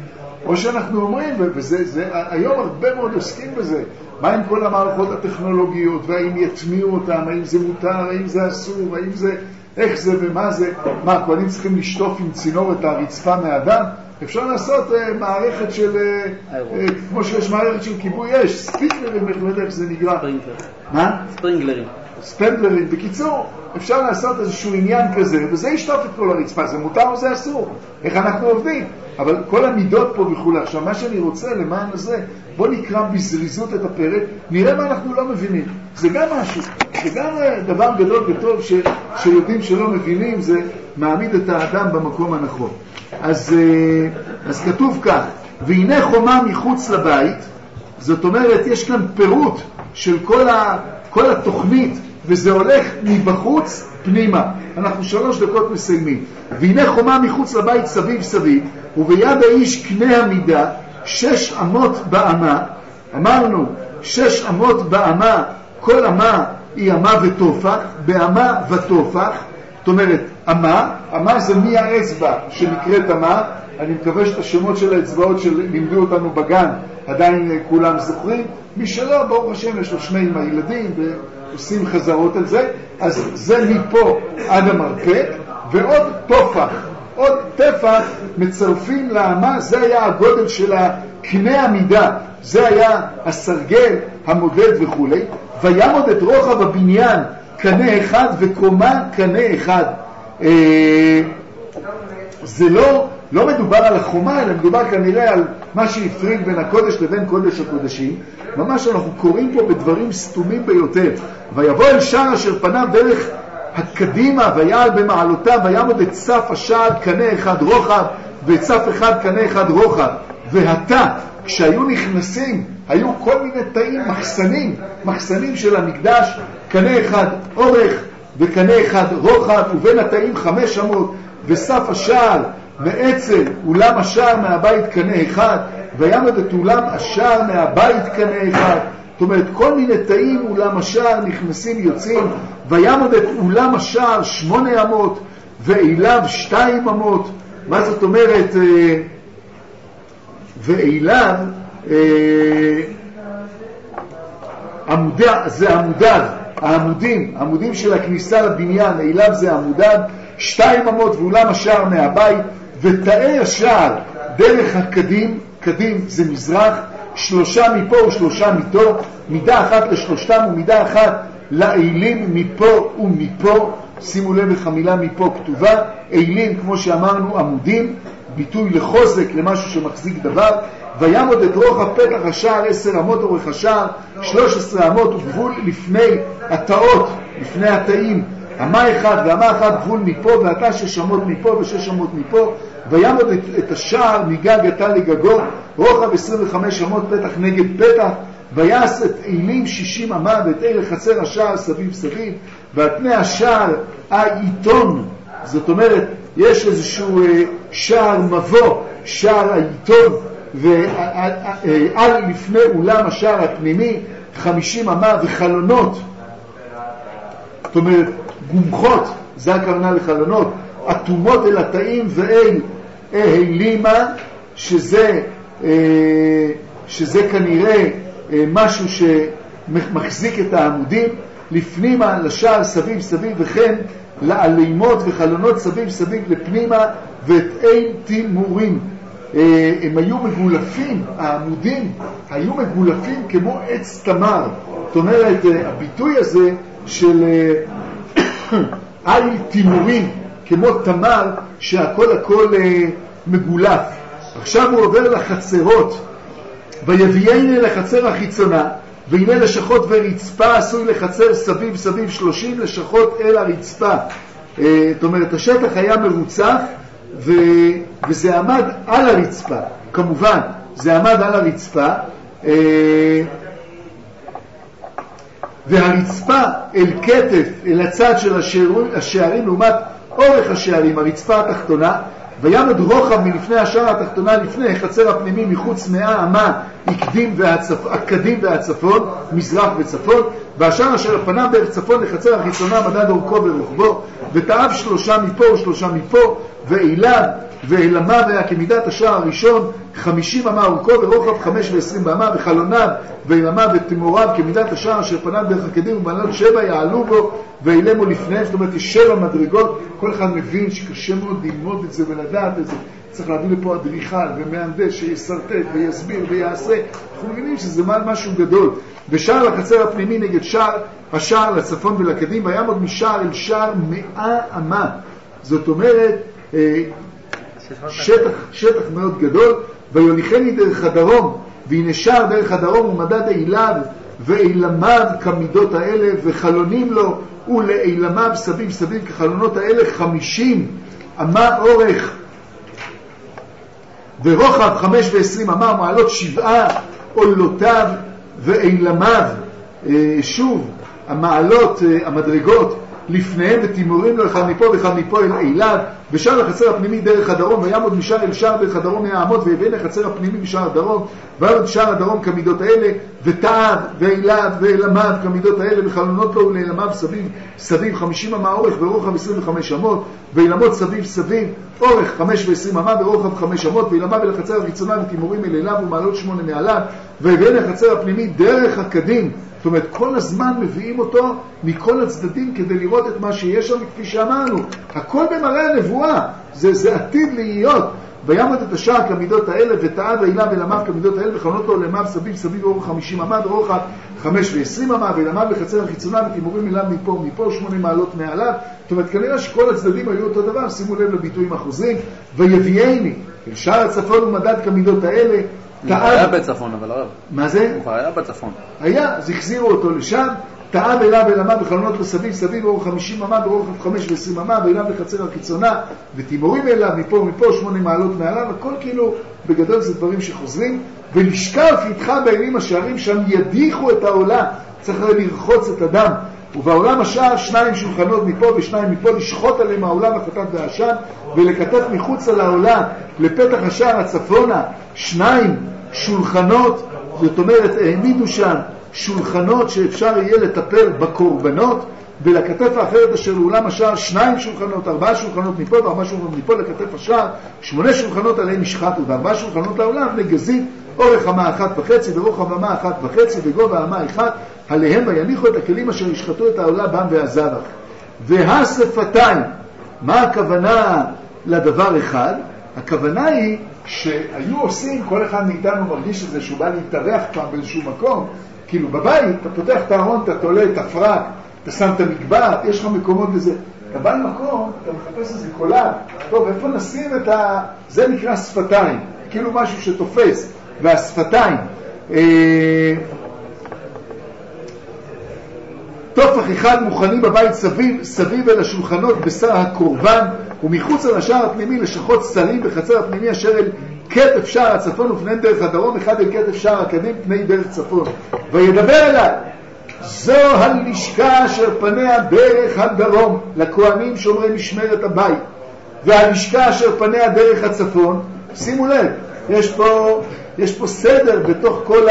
או שאנחנו אומרים, היום הרבה מאוד עוסקים בזה, מה עם כל המערכות הטכנולוגיות, והאם יטמיעו אותם, האם זה מותר, האם זה אסור, האם זה, איך זה ומה זה, מה, הכהנים צריכים לשטוף עם צינור את הרצפה מהאדם? אפשר לעשות מערכת של, כמו שיש מערכת של כיבוי אש, ספינגלרים, איך זה נקרא? מה? ספנדלרים. בקיצור, אפשר לעשות איזשהו עניין כזה, וזה ישטוף את כל הרצפה, זה מותר או זה אסור, איך אנחנו עובדים. אבל כל המידות פה וכו'. עכשיו, מה שאני רוצה למען הזה, בוא נקרא בזריזות את הפרק, נראה מה אנחנו לא מבינים. זה גם משהו, זה גם דבר גדול וטוב שיודעים שלא מבינים, זה מעמיד את האדם במקום הנכון. אז כתוב כך, והנה חומה מחוץ לבית, זאת אומרת, יש כאן פירוט של כל התוכנית, וזה הולך מבחוץ פנימה. אנחנו 3 דקות מסיימים. והנה חומה מחוץ לבית סביב סביב, וביד האיש קנה המידה, 6 אמות באמה. אמרנו 6 אמות באמה, כל אמה היא אמה וטופח, באמה וטופח. זאת אומרת, אמה זה מי האצבע שנקראת אמה. אני מקווה שאת השמות של האצבעות שלימדו אותנו בגן עדיין כולם זוכרים. מי שלא, ברוך השם, יש לו 2 הילדים ועושים חזרות על זה. אז זה מפה עד המרפק, ועוד טופח, עוד טפח מצרפים לאמה. זה היה הגודל של קנה המידה, זה היה הסרגל, המודד וכו'. ויעמוד את רוחב הבניין קנה אחד וקומה קנה אחד. זה לא מדובר על החומה, אלא מדובר כנראה על מה שהפריד בין הקודש לבין קודש הקודשים. ממש אנחנו קוראים פה בדברים סתומים ביותר. ויבוא אל שער אשר פניו דרך הקדימה, ויעל במעלותיו, ויעמוד את סף השער קנה אחד רוחב, ואת סף אחד קנה אחד רוחב. והתה, כשהיו נכנסים, היו כל מיני תאים, מחסנים של המקדש, קנה אחד אורך וקנה אחד רוחב, ובין התאים 5 אמות, וסף השער מעצם אולם השער מהבית קנה אחד, ויעמוד את אולם השער מהבית קנה אחד. זאת אומרת, כל מיני תאים אולם השער נכנסים יוצאים. ויעמוד את אולם השער 8 אמות, ואליו 2 אמות. מה זאת אומרת? ואליו זה עמודיו, העמודים של הכניסה לבניין, אליו זה עמודיו, 2 אמות ואולם השער מהבית, ותאי השער דרך הקדים, קדים זה מזרח, 3 מפה ו3 מפה, מידה אחת לשלושתם ומידה אחת לאילים מפה ומפה. שימו לב איך המילה מפה כתובה. אילים, כמו שאמרנו, עמודים, ביטוי לחוזק, למשהו שמחזיק דבר. ויעמוד את רוחב פתח השער 10 אמות, אורך השער 13 אמות, וגבול לפני התאות, לפני התאים, אמה אחד ואמה אחת, גבול מפה ואתה 6 אמות מפה ו6 אמות מפה. ויעמוד את השער מגג אתה לגגו, רוחב 25 אמות, פתח נגד פתח. ויעש את אילים 60 אמה, ואת אלה חצר השער סביב סביב, ועל פני השער העיתון, זאת אומרת יש איזשהו שער מבוא, שער העיתון, ועל לפני אולם השער הפנימי 50 אמה, וחלונות, זאת אומרת גומחות, זה הכוונה לחלונות, אטומות אל התאים ואל העלימה, שזה כנראה משהו שמחזיק את העמודים, לפנימה לשער סביב סביב, וכן לעלימות וחלונות סביב סביב לפנימה, ואת אין תימורים. הם היו מגולפים, העמודים היו מגולפים כמו עץ תמר. זאת אומרת, הביטוי הזה של עיל תימורים, כמו תמר, שהכל מגולף. עכשיו הוא עובר לחצרות. ויביאני לחצר החיצונה, והנה לשכות ורצפה עשוי לחצר סביב סביב 30 לשכות אל הרצפה. זאת אומרת, השטח היה מרוצף, וזה עמד על הרצפה. כמובן, זה עמד על הרצפה, והרצפה אל כתף, אל הצד של השערים, לעומת אורך השערים, הרצפה התחתונה. ויעמד רוחב מלפני השער התחתונה לפני חצר הפנימי מחוץ 100 אמה, הקדים והצפון, מזרח וצפון, והשער אשר פניו דרך צפון לחצר החיצונה מדד אורכו ורוחבו, ותאב 3 מפה ו3 מפה, ואילב ואילמיו היה כמידת השער הראשון 50 אמה אורכו ורוחב 5 ו20 באמה, וחלוניו ואילמיו ותימוריו כמידת השער אשר פניו דרך הקדים ומעלות 7 יעלו בו ואילמו לפניהם. זאת אומרת, יש 7 מדרגות. כל אחד מבין שקשה מאוד ללמוד את זה ולדעת את זה. צריך להביא לפה אדריכל ומהנדס שיסרטט ויסביר ויעשה. אנחנו מבינים שזה משהו גדול. ושער לחצר הפנימי נגד השער לצפון ולקדים, ויעמוד משער אל שער 100 אמה. זאת אומרת, שטח מאוד גדול. ויוליכני דרך הדרום, והנה שער דרך הדרום ומדד אילב ואילמיו כמידות האלה, וחלונים לו ולאילמיו סביב סביב כחלונות האלה 50 אמה אורך ורוחב 5 ו20 אמה, מעלות 7 עולותיו ואילמיו. שוב המעלות, המדרגות לפניהם, ותימורים לו אחד מפה ואחד מפה אל אילת. ושער החצר הפנימי דרך הדרום, ויעמוד משער אל שער דרך הדרום 100 אמות, ויבן החצר הפנימי משער הדרום, ויעמוד שער הדרום כמידות האלה, ותעב ואילת ואילמיו כמידות האלה, וחלונות לו ולאילמיו סביב 50 אמה אורך ורוחב 25 אמות, ואילמות סביב סביב אורך 5 ו20 אמה ורוחב 5 אמות, ואילמיו אל החצר החיצונה ותימורים אל אליו ומעלות 8 מעליו, ויבן החצר הפנימי דרך הקדים. זאת אומרת, כל הזמן מביאים אותו מכל הצדדים כדי לראות את מה שיש שם, כפי שאמרנו. הכל במראה הנבואה, זה עתיד להיות. ויעמוד את השער כמידות האלה, ותעד ואילם ולמיו כמידות האלה, וחלונות לו למיו סביב אורך 50 אמה, ורוחב 5 ו20 אמה, ואילמיו בחצר החיצונה, ותימורים אליו מפה 8 מעלות מעליו. זאת אומרת, כנראה שכל הצדדים היו אותו דבר. שימו לב לביטויים החוזרים. ויביאני אל שער הצפון ומדד כמידות האלה. הוא היה בצפון, אבל הרב. מה זה? הוא היה בצפון. היה, אז החזירו אותו לשם. תאב אליו ולמיו וחלונות לו סביב אורך 50 אמה ורוחב 5 ו20 אמה, ואליו בחצר החיצונה, ותימורים אליו מפה 8 מעלות מעליו. הכל כאילו בגדול זה דברים שחוזרים. ולשכב איתך בעינים השערים, שם ידיחו את העולה. צריך לרחוץ את הדם. ובעולם השער 2 שולחנות מפה ו2 מפה, לשחוט עליהם העולה והחטאת והעשן, ולכתת מחוץ על העולה לפתח השער הצפונה 2 שולחנות. זאת אומרת, העמידו שם שולחנות שאפשר יהיה לטפל בקורבנות, ולכתף האחרת אשר לאולם השער 2 שולחנות, 4 שולחנות מפה ו4 שולחנות מפה לכתף השער, 8 שולחנות עליהם השחטו, ו4 שולחנות לעולם נגזים, אורך אמה 1.5 ורוחב אמה 1.5 וגובה אמה 1, עליהם ויניחו את הכלים אשר ישחטו את העולה בם והזבח. והשפתיים, מה הכוונה לדבר אחד? הכוונה היא שהיו עושים, כל אחד מאיתנו מרגיש את זה שהוא בא להתארח פעם באיזשהו מקום, כאילו בבית, אתה פותח את הארון, אתה תולה את הפרק, אתה שם את המקבט, יש לך מקומות לזה. אתה בא למקום, אתה מחפש איזה קולר, טוב, איפה נשים את זה נקרא שפתיים, כאילו משהו שתופס, והשפתיים. תופח אחד מוכנים בבית סביב אל השולחנות בשר הקורבן, ומחוץ על השער הפנימי לשכות שרים בחצר הפנימי אשר אל כתף שער הצפון ופניהם דרך הדרום, אחד אל כתף שער הקדים פני דרך צפון. וידבר אליי, זו הלשכה אשר פניה דרך הדרום לכהנים שומרי משמרת הבית, והלשכה אשר פניה דרך הצפון. שימו לב, יש פה סדר בתוך כל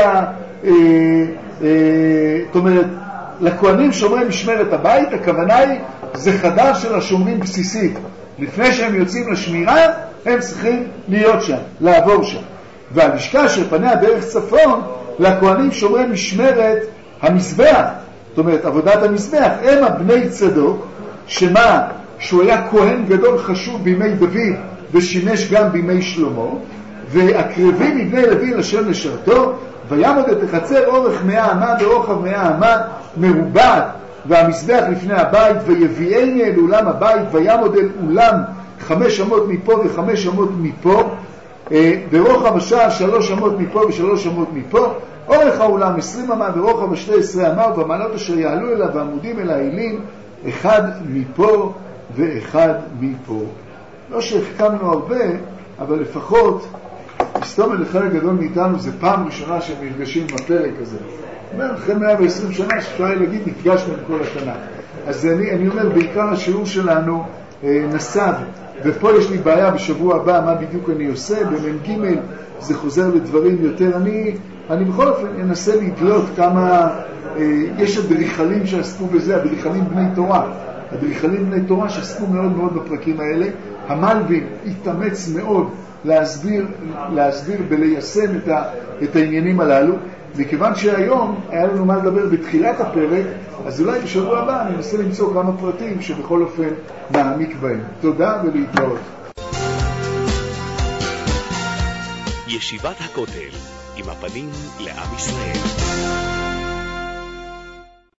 זאת אומרת, לכהנים שומרי משמרת הבית, הכוונה היא, זה חדר של השומרים בסיסית. לפני שהם יוצאים לשמירה, הם צריכים להיות שם, לעבור שם. והלשכה שפניה דרך צפון, לכהנים שומרי משמרת המזבח. זאת אומרת, עבודת המזבח, הם הבני צדוק, שהוא היה כהן גדול חשוב בימי דוד, ושימש גם בימי שלמה, והקרבים מבני לוי לשם לשרתו, ויעמוד את החצר אורך 100 אמה ורוחב 100 אמה מרובעת, והמזבח לפני הבית, ויביאני אל אולם הבית, ויעמוד אל אולם 5 אמות מפה ו5 אמות מפה, ורוחב השער 3 אמות מפה ו3 אמות מפה, אורך האולם 20 אמה ורוחב 12 אמה, ובמעלות אשר יעלו אליו ועמודים אל העילים, אחד מפה ואחד מפה. לא שהחכמנו הרבה, אבל לפחות מסתום לחלק גדול מאיתנו, זה פעם ראשונה שהם נפגשים בפרק הזה. אחרי 120 שנה שאפשר להגיד נפגשנו עם כל השנה. אז אני אומר, בעיקר השיעור שלנו נסב, ופה יש לי בעיה בשבוע הבא מה בדיוק אני עושה, במ"ג זה חוזר לדברים יותר. אני אני בכל אופן אנסה לדלות כמה, יש אדריכלים שעסקו בזה, אדריכלים בני תורה. אדריכלים בני תורה שעסקו מאוד מאוד בפרקים האלה. המלבים התאמץ מאוד להסביר וליישם את העניינים הללו. מכיוון שהיום היה לנו מה לדבר בתחילת הפרק, אז אולי בשבוע הבא אני אנסה למצוא כמה פרטים שבכל אופן נעמיק בהם. תודה ולהתראות. ישיבת הכותל, עם הפנים לעם ישראל.